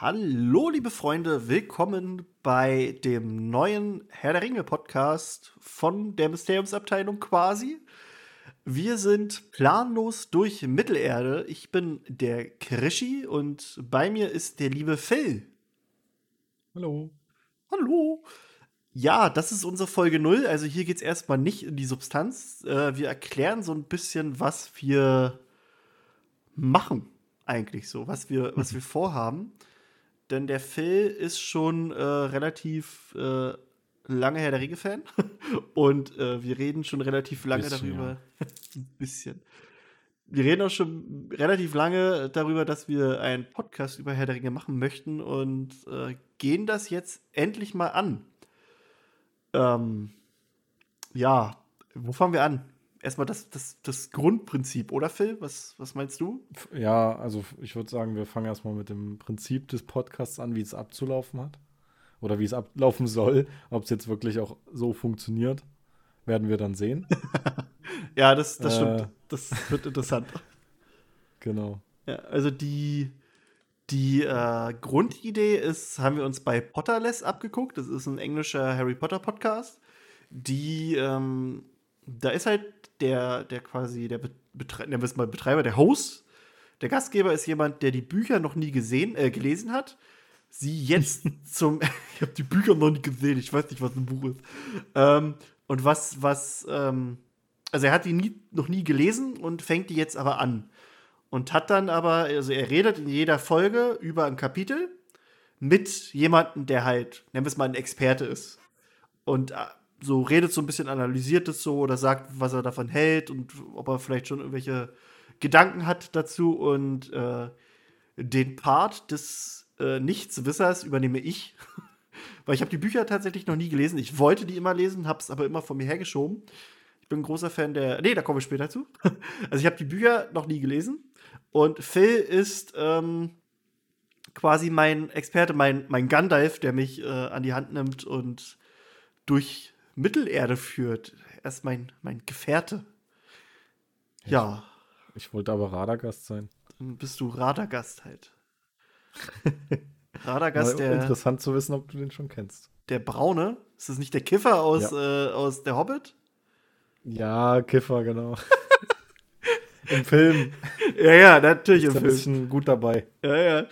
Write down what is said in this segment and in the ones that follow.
Hallo, liebe Freunde, willkommen bei dem neuen Herr der Ringe Podcast von der Mysteriumsabteilung quasi. Wir sind planlos durch Mittelerde. Ich bin der Krischi und bei mir ist der liebe Phil. Hallo. Hallo. Ja, das ist unsere Folge 0. Also hier geht es erstmal nicht in die Substanz. Wir erklären so ein bisschen, was wir machen eigentlich so, was wir vorhaben. Denn der Phil ist schon relativ lange Herr der Ringe-Fan. Und wir reden schon relativ lange darüber. Ein bisschen. Wir reden auch schon relativ lange darüber, dass wir einen Podcast über Herr der Ringe machen möchten und gehen das jetzt endlich mal an. Ja, wo fangen wir an? Erstmal das Grundprinzip, oder Phil? Was meinst du? Ja, also ich würde sagen, wir fangen erstmal mit dem Prinzip des Podcasts an, wie es abzulaufen hat. Oder wie es ablaufen soll. Ob es jetzt wirklich auch so funktioniert, werden wir dann sehen. Ja, das stimmt. Das wird interessant. Genau. Ja, also die Grundidee ist, haben wir uns bei Potterless abgeguckt. Das ist ein englischer Harry Potter Podcast. Da ist halt der quasi der nennen wir es mal Betreiber, der Host. Der Gastgeber ist jemand, der die Bücher noch nie gelesen hat. Sie jetzt ich habe die Bücher noch nie gesehen. Ich weiß nicht, was ein Buch ist. Und also er hat die noch nie gelesen und fängt die jetzt aber an. Und hat dann aber, also er redet in jeder Folge über ein Kapitel mit jemandem, der halt, nennen wir es mal, ein Experte ist. Und so redet so ein bisschen, analysiert es so oder sagt, was er davon hält und ob er vielleicht schon irgendwelche Gedanken hat dazu. Und den Part des Nichtswissers übernehme ich. Weil ich habe die Bücher tatsächlich noch nie gelesen. Ich wollte die immer lesen, habe es aber immer von mir hergeschoben. Ich bin ein großer Fan Nee, da kommen wir später zu. Also ich habe die Bücher noch nie gelesen. Und Phil ist quasi mein Experte, mein Gandalf, der mich an die Hand nimmt und durch Mittelerde führt. Er ist mein Gefährte. Ja. Ich wollte aber Radagast sein. Dann bist du Radagast halt. Radagast, Interessant zu wissen, ob du den schon kennst. Der Braune. Ist das nicht der Kiffer aus der Hobbit? Ja, Kiffer, genau. Im Film. Ja, natürlich im Film. Ist ein bisschen gut dabei. Ja.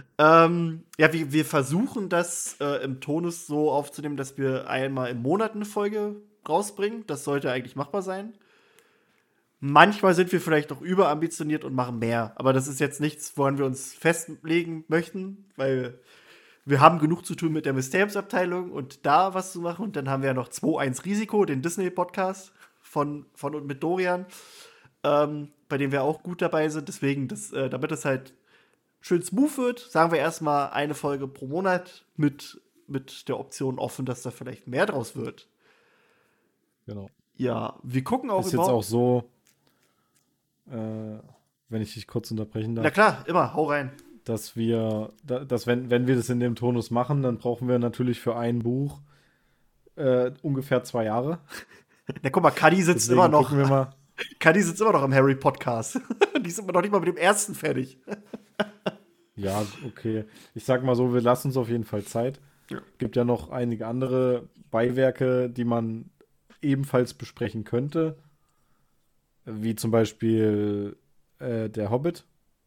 Wir versuchen das im Tonus so aufzunehmen, dass wir einmal im Monat eine Folge rausbringen. Das sollte eigentlich machbar sein. Manchmal sind wir vielleicht auch überambitioniert und machen mehr. Aber das ist jetzt nichts, woran wir uns festlegen möchten, weil wir haben genug zu tun mit der Mysteriumsabteilung und da was zu machen. Und dann haben wir ja noch 2-1 Risiko, den Disney-Podcast von und mit Dorian. Bei dem wir auch gut dabei sind. Deswegen, damit es halt schön smooth wird, sagen wir erstmal eine Folge pro Monat mit der Option offen, dass da vielleicht mehr draus wird. Genau. Ja, wir gucken auch ist jetzt auch so, wenn ich dich kurz unterbrechen darf. Na klar, immer, hau rein. Dass wenn wir das in dem Tonus machen, dann brauchen wir natürlich für ein Buch ungefähr 2 Jahre. Na guck mal, Kadi sitzt immer noch. Gucken wir mal. Kadi sitzt immer noch im Harry-Podcast. Die sind noch nicht mal mit dem ersten fertig. Ja, okay. Ich sag mal so, wir lassen uns auf jeden Fall Zeit. Ja. Gibt ja noch einige andere Beiwerke, die man ebenfalls besprechen könnte. Wie zum Beispiel der Hobbit.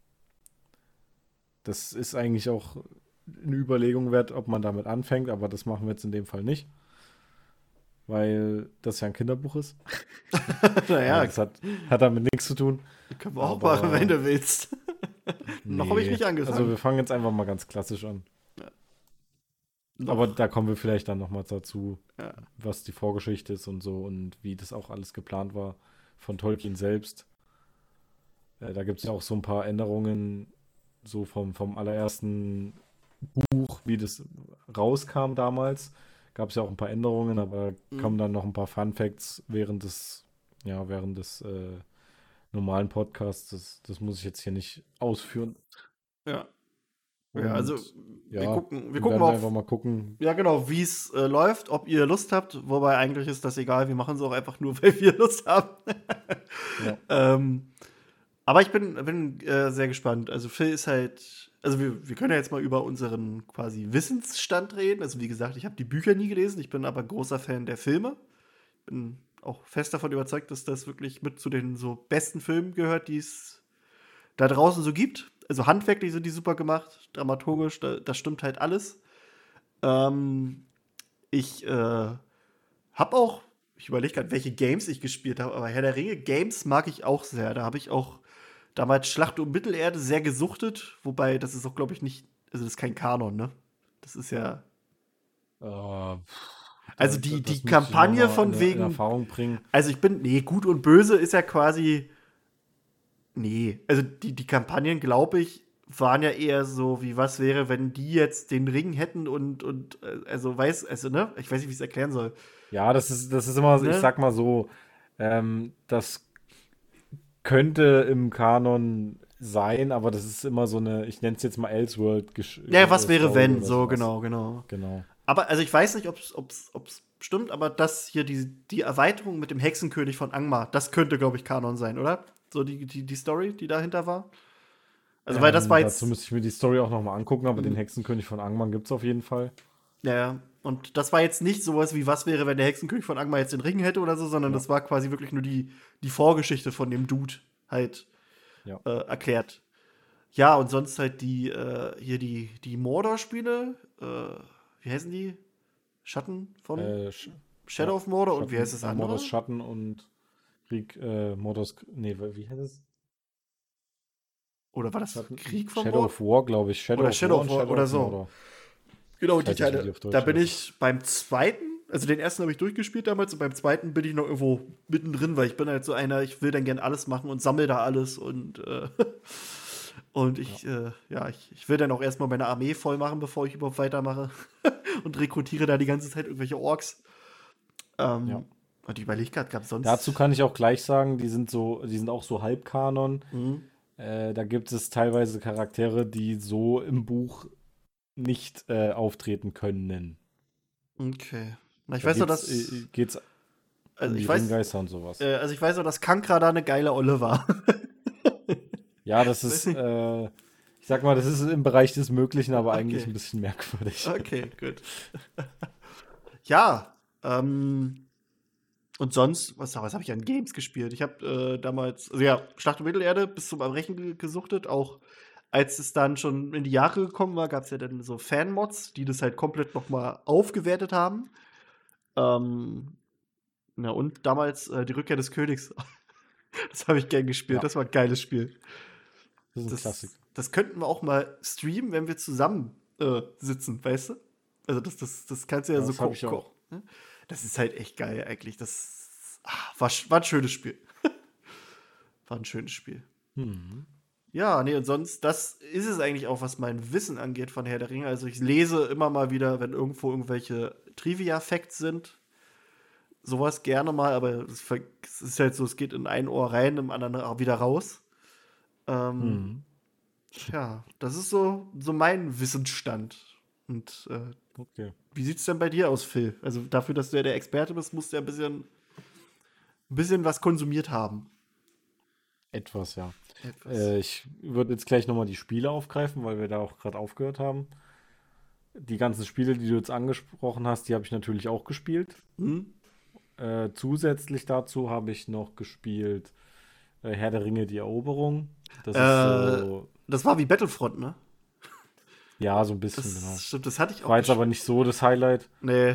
Das ist eigentlich auch eine Überlegung wert, ob man damit anfängt, aber das machen wir jetzt in dem Fall nicht. Weil das ja ein Kinderbuch ist. Naja. Das hat damit nichts zu tun. Können wir auch machen, wenn du willst. Noch habe ich nicht angefangen. Also wir fangen jetzt einfach mal ganz klassisch an. Ja. Aber da kommen wir vielleicht dann noch mal dazu, was die Vorgeschichte ist und so und wie das auch alles geplant war von Tolkien selbst. Da gibt es ja auch so ein paar Änderungen so vom allerersten Buch, wie das rauskam damals. Gab es ja auch ein paar Änderungen, aber kommen dann noch ein paar Fun Facts während des normalen Podcasts. Das muss ich jetzt hier nicht ausführen. Ja. Und, ja, also wir gucken mal einfach mal gucken. Ja, genau, wie es läuft, ob ihr Lust habt. Wobei eigentlich ist das egal, wir machen es auch einfach nur, weil wir Lust haben. Ja. Aber ich bin sehr gespannt. Also Phil ist halt, also wir können ja jetzt mal über unseren quasi Wissensstand reden. Also wie gesagt, ich habe die Bücher nie gelesen, ich bin aber großer Fan der Filme. Bin auch fest davon überzeugt, dass das wirklich mit zu den so besten Filmen gehört, die es da draußen so gibt. Also handwerklich sind die super gemacht, dramaturgisch, das stimmt halt alles. Ich habe auch, ich überlege gerade, welche Games ich gespielt habe, aber Herr der Ringe Games mag ich auch sehr. Da habe ich auch damals Schlacht um Mittelerde sehr gesuchtet, wobei das ist auch, glaube ich, nicht, also das ist kein Kanon, ne? Das ist ja. Also die Kampagne von in wegen. Erfahrung bringen. Also nee, gut und böse ist ja quasi. Nee, also die Kampagnen, glaube ich, waren ja eher so, wie was wäre, wenn die jetzt den Ring hätten und also ne? Ich weiß nicht, wie ich es erklären soll. Ja, das ist immer, Ne? ich sag mal so, das könnte im Kanon sein, aber das ist immer so eine, ich nenne es jetzt mal Elseworld Ja, was wäre, Story wenn? oder So, sowas. genau. Genau. Aber, also ich weiß nicht, ob's stimmt, aber das hier, die Erweiterung mit dem Hexenkönig von Angmar, das könnte, glaube ich, Kanon sein, oder? So die Story, die dahinter war. Also, weil das war Dazu jetzt. müsste ich mir die Story auch nochmal angucken, aber den Mhm. Hexenkönig von Angmar gibt es auf jeden Fall. Ja, ja. Und das war jetzt nicht sowas wie, was wäre, wenn der Hexenkönig von Angmar jetzt den Ring hätte oder so, sondern Ja. das war quasi wirklich nur die Vorgeschichte von dem Dude halt Ja. erklärt. Ja, und sonst halt hier die Mordor-Spiele, wie heißen die? Schatten von Ja. Shadow of Mordor und wie heißt das Mordors andere? Schatten und Krieg, Mordors, nee, wie heißt es? Oder war das Schatten, Krieg von Shadow Mordor? of War, glaube ich. Shadow Oder of War Shadow of und War Shadow oder of so. Mordor. Genau, Ich die weiß nicht, wie Teile. die auf Da Deutsch bin heißen. ich beim zweiten, also den ersten habe ich durchgespielt damals und beim zweiten bin ich noch irgendwo mittendrin, weil ich bin halt so einer, ich will dann gern alles machen und sammle da alles und ich will dann auch erstmal meine Armee voll machen, bevor ich überhaupt weitermache und rekrutiere da die ganze Zeit irgendwelche Orks. Ja. Und ich überlege gerade, gab es Dazu sonst. kann ich auch gleich sagen, die sind auch so Halbkanon. Mhm. Da gibt es teilweise Charaktere, die so im Buch nicht auftreten können. Okay. Na, ich Da weiß nur, dass. geht's Also um die ich weiß, Ringgeister und sowas. also ich weiß nur, dass Kankra da eine geile Olle war. Ja, das Weiß ist, nicht. ich sag mal, das ist im Bereich des Möglichen, aber eigentlich Okay. ein bisschen merkwürdig. Okay, gut. Ja, und sonst, was habe ich an Games gespielt? Ich habe damals, also ja, Schlacht um Mittelerde bis zum Erbrechen gesuchtet. Auch als es dann schon in die Jahre gekommen war, gab es ja dann so Fan-Mods, die das halt komplett noch mal aufgewertet haben. Ähm, na und damals die Rückkehr des Königs. Das habe ich gern gespielt. Ja, Das war ein geiles Spiel. das ist ein Das, Klassik. das könnten wir auch mal streamen, wenn wir zusammen sitzen, weißt du? Also das kannst du ja so Das habe ich auch. ne? Das ist halt echt geil eigentlich. War ein schönes Spiel. War ein schönes Spiel. Mhm. Ja, nee, und sonst, das ist es eigentlich auch, was mein Wissen angeht von Herr der Ringe. Also ich lese immer mal wieder, wenn irgendwo irgendwelche Trivia-Facts sind, sowas gerne mal, aber es ist halt so, es geht in ein Ohr rein, im anderen auch wieder raus. Ähm, Mhm. ja, das ist so mein Wissensstand. Und Okay. wie sieht's denn bei dir aus, Phil? Also dafür, dass du ja der Experte bist, musst du ja ein bisschen was konsumiert haben. Etwas, ja. Etwas. Ich würde jetzt gleich nochmal die Spiele aufgreifen, weil wir da auch gerade aufgehört haben. Die ganzen Spiele, die du jetzt angesprochen hast, die habe ich natürlich auch gespielt. Hm? Zusätzlich dazu habe ich noch gespielt Herr der Ringe, die Eroberung. Das ist Äh, so, Das war wie Battlefront, ne? ja, so ein bisschen, genau. Das stimmt, das hatte ich auch War jetzt aber gespielt. nicht so das Highlight Nee.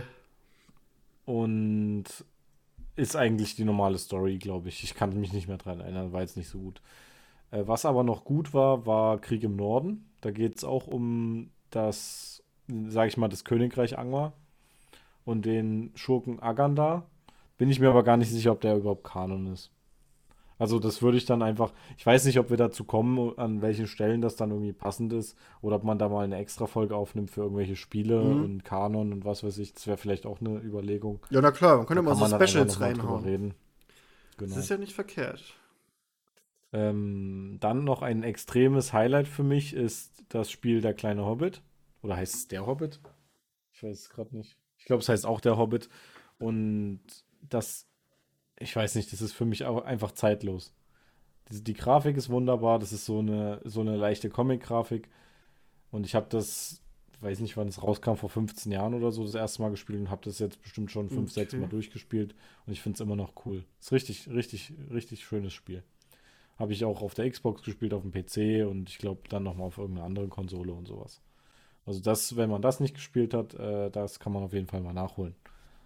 und ist eigentlich die normale Story, glaube ich. Ich kann mich nicht mehr dran erinnern, war jetzt nicht so gut. Was aber noch gut war, war Krieg im Norden. Da geht es auch um das, sage ich mal, das Königreich Angmar und den Schurken Agandar. Bin ich mir aber gar nicht sicher, ob der überhaupt Kanon ist. Also das würde ich dann einfach, ich weiß nicht, ob wir dazu kommen, an welchen Stellen das dann irgendwie passend ist oder ob man da mal eine Extra-Folge aufnimmt für irgendwelche Spiele Hm. und Kanon und was weiß ich. Das wäre vielleicht auch eine Überlegung. Ja, na klar, man Da könnte mal kann so man dann einfach Specials nochmal drüber reinhauen. reden. Das Genau. ist ja nicht verkehrt. Dann noch ein extremes Highlight für mich ist das Spiel Der kleine Hobbit. Oder heißt es Der Hobbit? Ich weiß es gerade nicht. Ich glaube, es heißt auch Der Hobbit. Und das, ich weiß nicht, das ist für mich auch einfach zeitlos. Die Grafik ist wunderbar, das ist so eine leichte Comic-Grafik. Und ich habe das, weiß nicht, wann es rauskam, vor 15 Jahren oder so, das erste Mal gespielt und habe das jetzt bestimmt schon 5, 6 Mal Okay. durchgespielt. Und ich finde es immer noch cool. Ist richtig, richtig, richtig schönes Spiel. Habe ich auch auf der Xbox gespielt, auf dem PC und ich glaube dann nochmal auf irgendeiner anderen Konsole und sowas. Also das, wenn man das nicht gespielt hat, das kann man auf jeden Fall mal nachholen.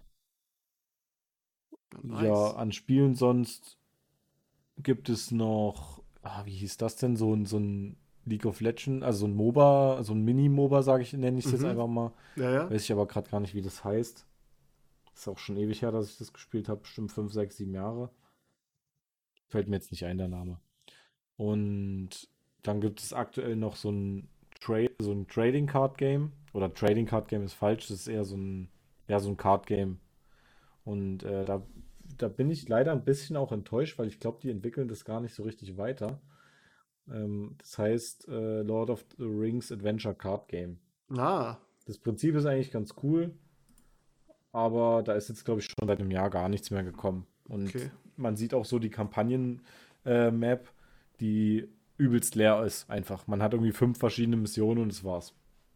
Ja, Nice. an Spielen sonst gibt es noch, wie hieß das denn? So ein League of Legends, also so ein MOBA, so ein Mini-MOBA, nenne ich es jetzt Mhm. einfach mal. Ja, ja. Weiß ich aber gerade gar nicht, wie das heißt. Ist auch schon ewig her, dass ich das gespielt habe. Bestimmt 5, 6, 7 Jahre. Fällt mir jetzt nicht ein, der Name. Und dann gibt es aktuell noch so ein Trading Card Game. Oder Trading Card Game ist falsch, das ist eher so ein Card Game. Und da bin ich leider ein bisschen auch enttäuscht, weil ich glaube, die entwickeln das gar nicht so richtig weiter. Das heißt Lord of the Rings Adventure Card Game. Ah, Das Prinzip ist eigentlich ganz cool, aber da ist jetzt, glaube ich, schon seit einem Jahr gar nichts mehr gekommen. Und okay. man sieht auch so die Kampagnen-Map, die übelst leer ist, einfach. Man hat irgendwie 5 verschiedene Missionen und das war's.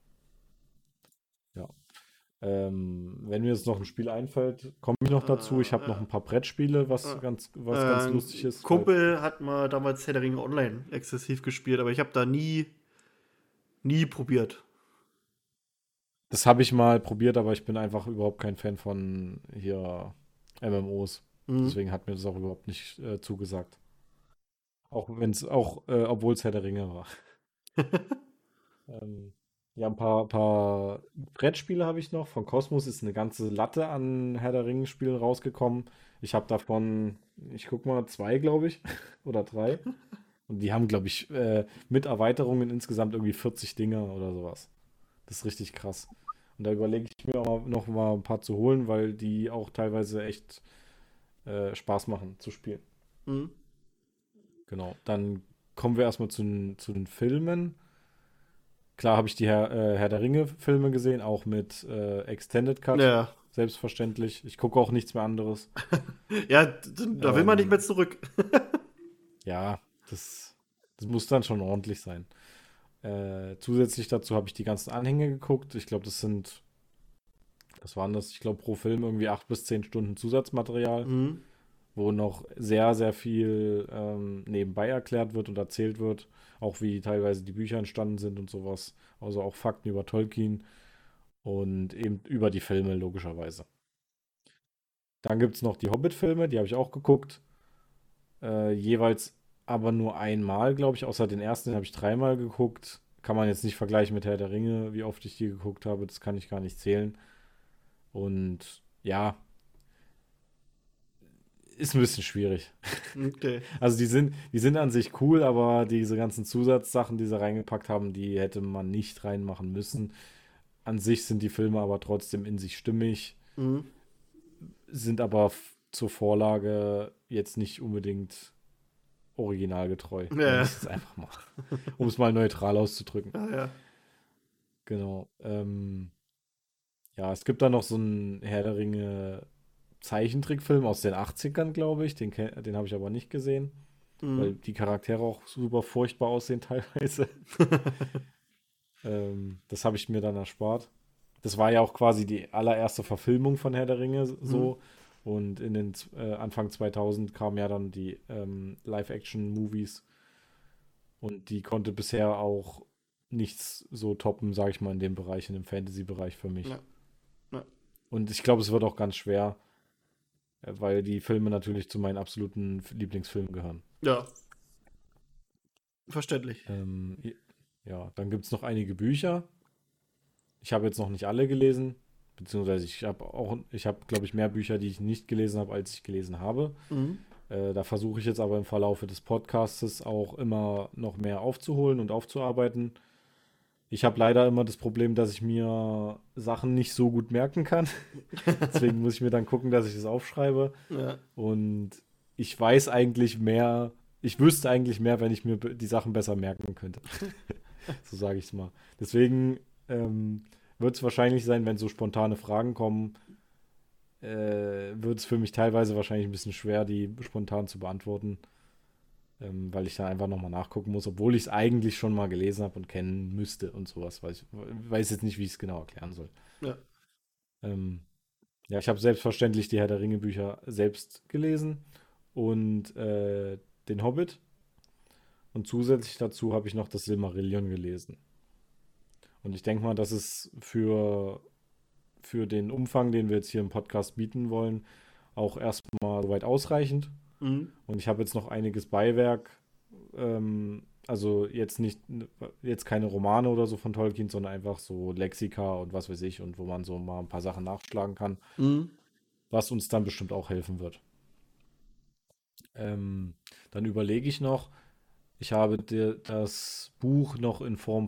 Ja. Wenn mir jetzt noch ein Spiel einfällt, komme ich noch dazu. Ich habe noch Ja. ein paar Brettspiele, was ganz lustig Ein ist, weil Kumpel hat mal damals Herr der Ringe online exzessiv gespielt, aber ich habe da nie probiert. das habe ich mal probiert, aber ich bin einfach überhaupt kein Fan von hier MMOs. Mhm. Deswegen hat mir das auch überhaupt nicht zugesagt. Obwohl es Herr der Ringe war. Ähm, ja, ein paar Brettspiele habe ich noch. Von Cosmos ist eine ganze Latte an Herr der Ringe-Spielen rausgekommen. Ich habe davon, ich guck mal, 2, glaube ich, oder 3. Und die haben, glaube ich, mit Erweiterungen insgesamt irgendwie 40 Dinger oder sowas. Das ist richtig krass. Und da überlege ich mir auch noch mal ein paar zu holen, weil die auch teilweise echt Spaß machen zu spielen. Mhm. Genau. Dann kommen wir erstmal zu den Filmen. Klar habe ich die Herr der Ringe-Filme gesehen, auch mit Extended Cut, Ja. selbstverständlich. Ich gucke auch nichts mehr anderes. Ja, da will man nicht mehr Ähm, zurück. ja, das muss dann schon ordentlich sein. Zusätzlich dazu habe ich die ganzen Anhänge geguckt. Ich glaube, was waren das? Ich glaube, pro Film irgendwie 8 bis 10 Stunden Zusatzmaterial, Mhm. wo noch sehr, sehr viel nebenbei erklärt wird und erzählt wird. Auch wie teilweise die Bücher entstanden sind und sowas. Also auch Fakten über Tolkien und eben über die Filme, logischerweise. Dann gibt es noch die Hobbit-Filme, die habe ich auch geguckt. Jeweils aber nur einmal, glaube ich. Außer den ersten, den habe ich dreimal geguckt. Kann man jetzt nicht vergleichen mit Herr der Ringe, wie oft ich die geguckt habe. Das kann ich gar nicht zählen. Und ja, ist ein bisschen schwierig. Okay. Also die sind an sich cool, aber diese ganzen Zusatzsachen, die sie reingepackt haben, die hätte man nicht reinmachen müssen. An sich sind die Filme aber trotzdem in sich stimmig, Mhm. sind aber zur Vorlage jetzt nicht unbedingt originalgetreu, nenne Ja, ich es jetzt einfach mal, um es mal neutral auszudrücken. ja, ja. Genau. Ja, es gibt da noch so einen Herr der Ringe Zeichentrickfilm aus den 80ern, glaube ich. Den habe ich aber nicht gesehen, weil Mhm. die Charaktere auch super furchtbar aussehen teilweise. Das habe ich mir dann erspart. Das war ja auch quasi die allererste Verfilmung von Herr der Ringe Mhm. so. Und in den Anfang 2000 kamen ja dann die Live-Action-Movies. Und die konnte bisher auch nichts so toppen, sage ich mal, in dem Bereich, in dem Fantasy-Bereich für mich. Ja, ja. Und ich glaube, es wird auch ganz schwer, weil die Filme natürlich zu meinen absoluten Lieblingsfilmen gehören. Ja, verständlich. Ähm, ja, dann gibt es noch einige Bücher. Ich habe jetzt noch nicht alle gelesen, beziehungsweise ich habe, glaube ich, mehr Bücher, die ich nicht gelesen habe, als ich gelesen habe. Mhm. Da versuche ich jetzt aber im Verlaufe des Podcastes auch immer noch mehr aufzuholen und aufzuarbeiten. Ich habe leider immer das Problem, dass ich mir Sachen nicht so gut merken kann. Deswegen muss ich mir dann gucken, dass ich das aufschreibe. Ja. Und ich weiß eigentlich mehr, ich wüsste eigentlich mehr, wenn ich mir die Sachen besser merken könnte. So sage ich es mal. Deswegen wird es wahrscheinlich sein, wenn so spontane Fragen kommen, wird es für mich teilweise wahrscheinlich ein bisschen schwer, die spontan zu beantworten. weil ich da einfach nochmal nachgucken muss, obwohl ich es eigentlich schon mal gelesen habe und kennen müsste und sowas. Weil ich weiß jetzt nicht, wie ich es genau erklären soll. Ja. Ja, ich habe selbstverständlich die Herr der Ringe-Bücher selbst gelesen und den Hobbit. Und zusätzlich dazu habe ich noch das Silmarillion gelesen. Und ich denke mal, das ist für den Umfang, den wir jetzt hier im Podcast bieten wollen, auch erstmal soweit ausreichend. Mhm. Und ich habe jetzt noch einiges Beiwerk, also jetzt keine Romane oder so von Tolkien, sondern einfach so Lexika und was weiß ich und wo man so mal ein paar Sachen nachschlagen kann, Mhm. was uns dann bestimmt auch helfen wird. Dann überlege ich noch, ich habe das Buch noch in Form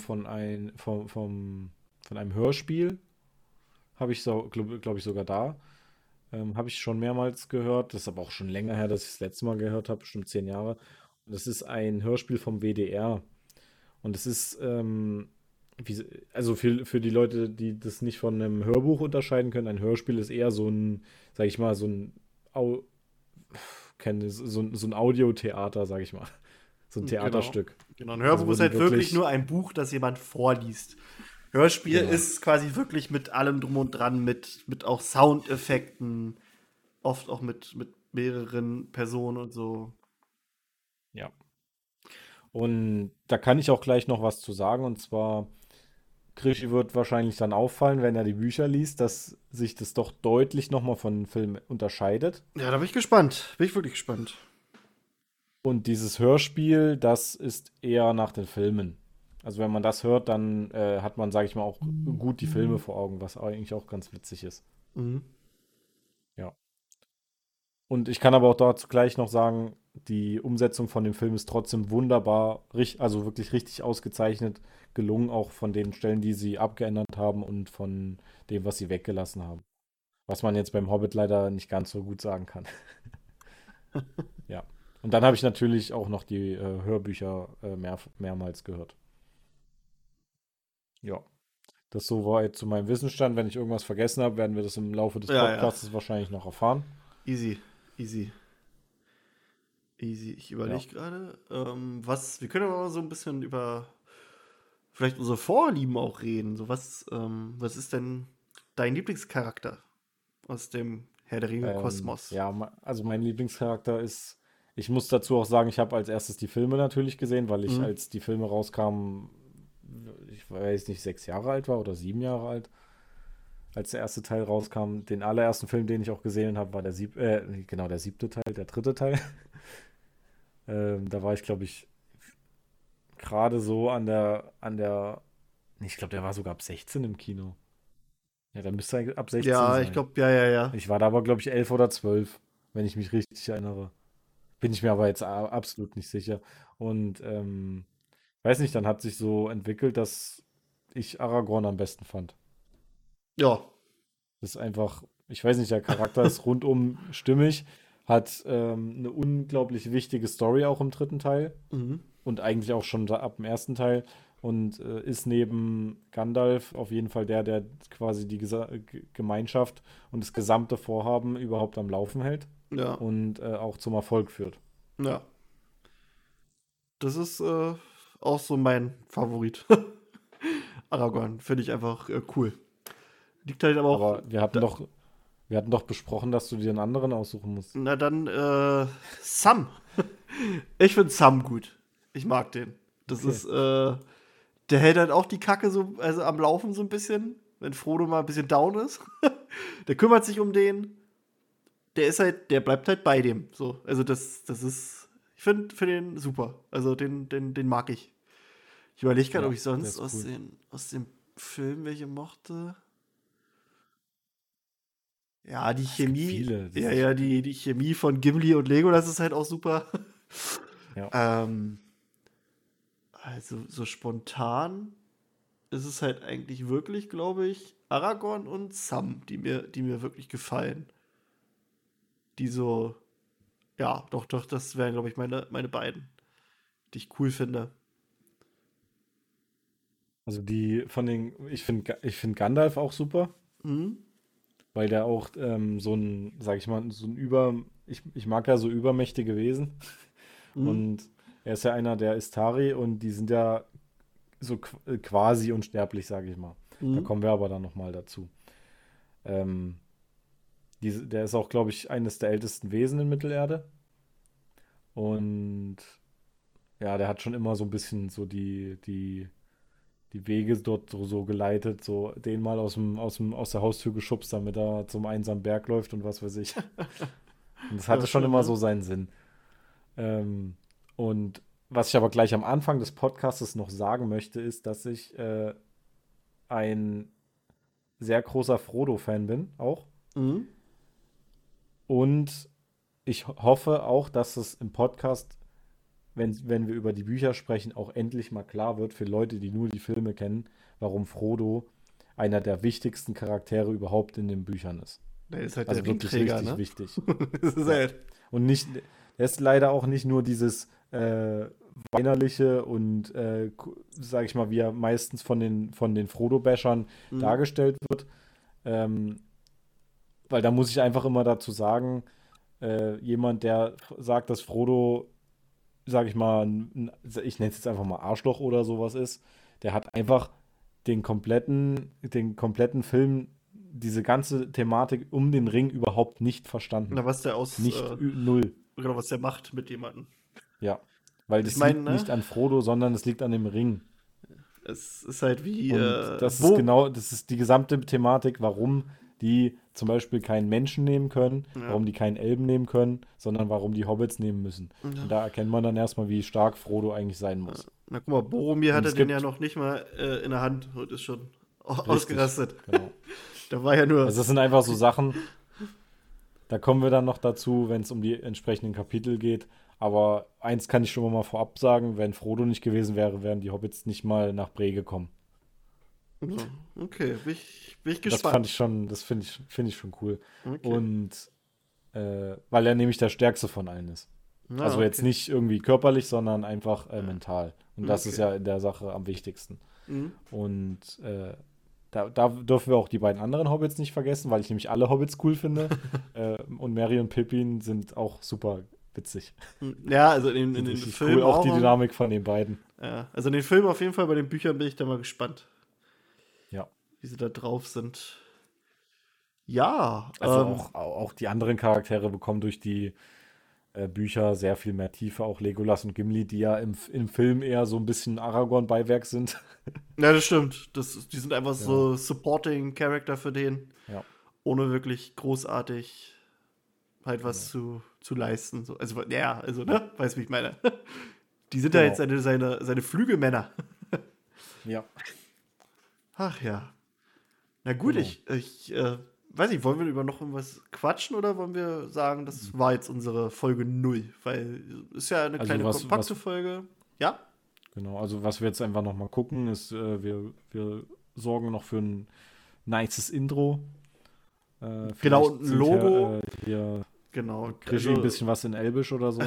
von einem Hörspiel, habe ich so, glaube ich, sogar da. Habe ich schon mehrmals gehört. Das ist aber auch schon länger her, dass ich das letzte Mal gehört habe, bestimmt 10 Jahre. Und das ist ein Hörspiel vom WDR. Und es ist, also für die Leute, die das nicht von einem Hörbuch unterscheiden können, ein Hörspiel ist eher so ein, sag ich mal, Au, so ein Audiotheater, sag ich mal. So ein Genau. Theaterstück. Genau. Ein Also Hörbuch wo ist die halt wirklich wirklich, nur ein Buch, das jemand vorliest. Hörspiel genau, ist quasi wirklich mit allem drum und dran, mit auch Soundeffekten, oft auch mit mehreren Personen und so. ja. Und da kann ich auch gleich noch was zu sagen. Und zwar, Krischi wird wahrscheinlich dann auffallen, wenn er die Bücher liest, dass sich das doch deutlich nochmal von dem Film unterscheidet. Ja, da bin ich gespannt. Bin ich wirklich gespannt. Und dieses Hörspiel, das ist eher nach den Filmen. Also wenn man das hört, dann hat man, sage ich mal, auch gut die Filme vor Augen, was eigentlich auch ganz witzig ist. Mhm. Ja. Und ich kann aber auch dazu gleich noch sagen, die Umsetzung von dem Film ist trotzdem wunderbar, also wirklich richtig ausgezeichnet gelungen, auch von den Stellen, die sie abgeändert haben und von dem, was sie weggelassen haben. Was man jetzt beim Hobbit leider nicht ganz so gut sagen kann. Ja. Und dann habe ich natürlich auch noch die Hörbücher mehrmals gehört. Ja. Das soweit zu meinem Wissensstand. Wenn ich irgendwas vergessen habe, werden wir das im Laufe des Ja, ja. Podcasts wahrscheinlich noch erfahren. Easy. Easy. Easy. Ich Ja. überlege gerade, wir können aber mal so ein bisschen über vielleicht unsere Vorlieben auch reden. So, was ist denn dein Lieblingscharakter aus dem Herr der Ringe-Kosmos? Ja, also mein Lieblingscharakter ist, ich muss dazu auch sagen, ich habe als erstes die Filme natürlich gesehen, weil ich, Mhm. als die Filme rauskamen, ich weiß nicht, 6 Jahre alt war oder 7 Jahre alt, als der erste Teil rauskam. Den allerersten Film, den ich auch gesehen habe, war genau, der siebte Teil, der dritte Teil. Da war ich, glaube ich, gerade so nee, ich glaube, der war sogar ab 16 im Kino. Ja, der müsste eigentlich ab 16 Ja, ich sein. glaube, ja, ja, ja. Ich war da aber, glaube ich, 11 oder 12, wenn ich mich richtig erinnere. Bin ich mir aber jetzt absolut nicht sicher. Und weiß nicht, dann hat sich so entwickelt, dass ich Aragorn am besten fand. Ja. Das ist einfach, ich weiß nicht, der Charakter ist rundum stimmig, hat eine unglaublich wichtige Story auch im dritten Teil Mhm. und eigentlich auch schon ab dem ersten Teil und ist neben Gandalf auf jeden Fall der quasi die Gemeinschaft und das gesamte Vorhaben überhaupt am Laufen hält Ja. und auch zum Erfolg führt. Ja. Das ist auch so mein Favorit. Aragorn. Finde ich einfach cool. Liegt halt aber auch. Aber wir hatten doch besprochen, dass du dir einen anderen aussuchen musst. Na dann, Sam. Ich finde Sam gut. Ich mag den. Das Okay. ist, der hält halt auch die Kacke so, also am Laufen so ein bisschen, wenn Frodo mal ein bisschen down ist. Der kümmert sich um den. Der bleibt halt bei dem. So, also das ist, ich finde den super. Also den mag ich. Ich überlege gerade, ob Ja, ich der sonst ist cool. aus dem Film welche mochte. Ja, die Es gibt Chemie, viele. ja, ja, die Chemie von Gimli und Lego, das ist halt auch super. Ja. Ähm, also so spontan ist es halt eigentlich wirklich, glaube ich, Aragorn und Sam, die mir wirklich gefallen. Die so, ja, doch, das wären, glaube ich, meine beiden, die ich cool finde. Also ich finde Gandalf auch super, Mhm. weil der auch so ein, sag ich mal, ich mag ja so übermächtige Wesen Mhm. und Er ist ja einer der Istari und die sind ja so quasi unsterblich, sage ich mal. Da kommen wir aber dann nochmal dazu. Der ist auch, glaube ich, eines der ältesten Wesen in Mittelerde. Und ja, der hat schon immer so ein bisschen so die Wege dort so geleitet, so den mal aus der Haustür geschubst, damit er zum einsamen Berg läuft und was weiß ich. Und das hatte Ja, schon schön, immer ne? so seinen Sinn. Und was ich aber gleich am Anfang des Podcasts noch sagen möchte, ist, dass ich ein sehr großer Frodo-Fan bin, auch. Mhm. Und ich hoffe auch, dass es im Podcast, wenn wir über die Bücher sprechen, auch endlich mal klar wird für Leute, die nur die Filme kennen, warum Frodo einer der wichtigsten Charaktere überhaupt in den Büchern ist. Der ist halt der Also wirklich Ringträger, richtig ne? wichtig. Das ist Ja. halt. Und nicht, er ist leider auch nicht nur dieses weinerliche und, sag ich mal, wie er meistens von den Frodo-Bashern Mhm. dargestellt wird. Ähm, Weil da muss ich einfach immer dazu sagen, jemand, der sagt, dass Frodo, sag ich mal, ich nenne es jetzt einfach mal Arschloch oder sowas ist, der hat einfach den kompletten Film, diese ganze Thematik um den Ring überhaupt nicht verstanden. Na, was der Null. oder was der macht mit jemandem. Ja. Weil Ich das meine, liegt ne? nicht an Frodo, sondern es liegt an dem Ring. Es ist halt wie, Und wo. das ist die gesamte Thematik, warum die zum Beispiel keinen Menschen nehmen können, Ja, warum die keinen Elben nehmen können, sondern warum die Hobbits nehmen müssen. Und ja. da erkennt man dann erstmal, wie stark Frodo eigentlich sein muss. Na guck mal, Boromir Und hatte es den ja gibt, noch nicht mal in der Hand und ist schon richtig, ausgerastet. genau. Da war ja nur. Also das sind einfach so Sachen, da kommen wir dann noch dazu, wenn es um die entsprechenden Kapitel geht. Aber eins kann ich schon mal vorab sagen, wenn Frodo nicht gewesen wäre, wären die Hobbits nicht mal nach Bree gekommen. So, okay, bin ich Das fand gespannt. ich schon, das finde ich schon cool. Okay. Und weil er nämlich der Stärkste von allen ist. Na, Also jetzt okay. nicht irgendwie körperlich, sondern einfach Ja, mental. Und das ist okay. ja in der Sache am wichtigsten. Mhm. Und da dürfen wir auch die beiden anderen Hobbits nicht vergessen, weil ich nämlich alle Hobbits cool finde. Und Merry und Pippin sind auch super witzig. Ja, also in Sind den richtig cool. Filmen Auch auch. die Dynamik von den beiden. Ja, also in den Filmen auf jeden Fall, bei den Büchern bin ich da mal gespannt, Ja. wie sie da drauf sind. Ja, Also auch die anderen Charaktere bekommen durch die Bücher sehr viel mehr Tiefe. Auch Legolas und Gimli, die ja im Film eher so ein bisschen Aragorn-Beiwerk sind. ja, das stimmt. Die sind einfach Genau. so Supporting Character für den, Ja, ohne wirklich großartig halt was genau. zu leisten. So, also, ja, also, ne? Weißt du, wie ich meine? Die sind ja jetzt Genau. seine Flügelmänner. Ja, Ach ja. Na gut, genau. ich weiß nicht, wollen wir über noch irgendwas quatschen oder wollen wir sagen, das war jetzt unsere Folge null? Weil ist ja eine Also kleine kompakte was, Folge. Ja? genau, also was wir jetzt einfach nochmal gucken, ist, wir sorgen noch für ein nices Intro. Genau, Vielleicht und ein singt Logo. hier Genau. Krischi ein Also. bisschen was in Elbisch oder so.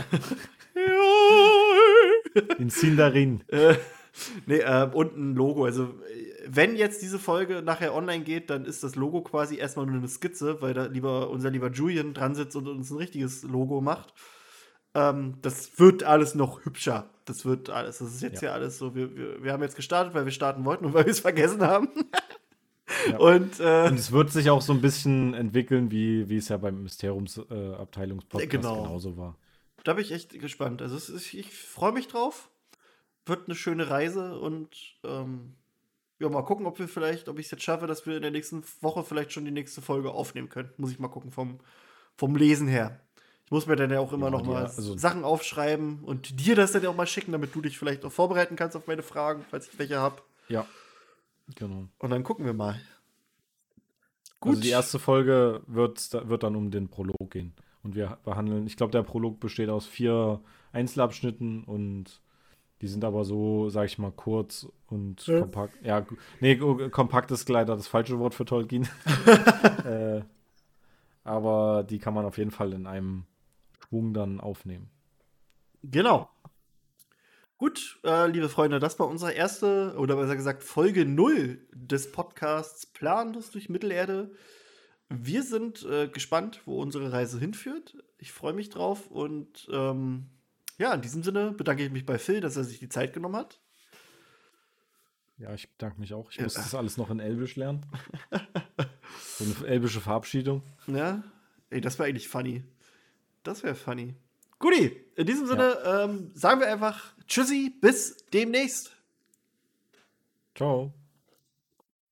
Ja. In Sindarin. äh, nee, und ein Logo. Also, wenn jetzt diese Folge nachher online geht, dann ist das Logo quasi erstmal nur eine Skizze, weil da unser lieber Julian dran sitzt und uns ein richtiges Logo macht. Das wird alles noch hübscher. Das wird alles. Das ist jetzt Ja, ja alles so. Wir haben jetzt gestartet, weil wir starten wollten und weil wir es vergessen haben. ja. Und Und es wird sich auch so ein bisschen entwickeln, wie es ja beim Mysteriums-Abteilungspodcast genau. genauso war. Da bin ich echt gespannt. Also ich freue mich drauf. Wird eine schöne Reise und ja, mal gucken, ob ich es jetzt schaffe, dass wir in der nächsten Woche vielleicht schon die nächste Folge aufnehmen können. Muss ich mal gucken vom Lesen her. Ich muss mir dann ja auch immer Ja, noch mal also, Sachen aufschreiben und dir das dann ja auch mal schicken, damit du dich vielleicht auch vorbereiten kannst auf meine Fragen, falls ich welche habe. ja, genau. Und dann gucken wir mal. Also die Gut. erste Folge wird dann um den Prolog gehen. Und wir behandeln, ich glaube, der Prolog besteht aus 4 Einzelabschnitten und die sind aber so, sag ich mal, kurz und Ja. kompakt. Ja, nee, kompakt ist leider das falsche Wort für Tolkien. äh, aber die kann man auf jeden Fall in einem Schwung dann aufnehmen. Genau. Gut, liebe Freunde, das war unsere erste, oder besser gesagt, Folge null des Podcasts Planlos durch Mittelerde. Wir sind gespannt, wo unsere Reise hinführt. Ich freue mich drauf und Ja, in diesem Sinne bedanke ich mich bei Phil, dass er sich die Zeit genommen hat. Ja, ich bedanke mich auch. Ich muss das alles noch in Elbisch lernen. So eine elbische Verabschiedung. Ja, ey, das wäre eigentlich funny. Das wäre funny. Guti, in diesem Sinne sagen wir einfach Tschüssi, bis demnächst. Ciao.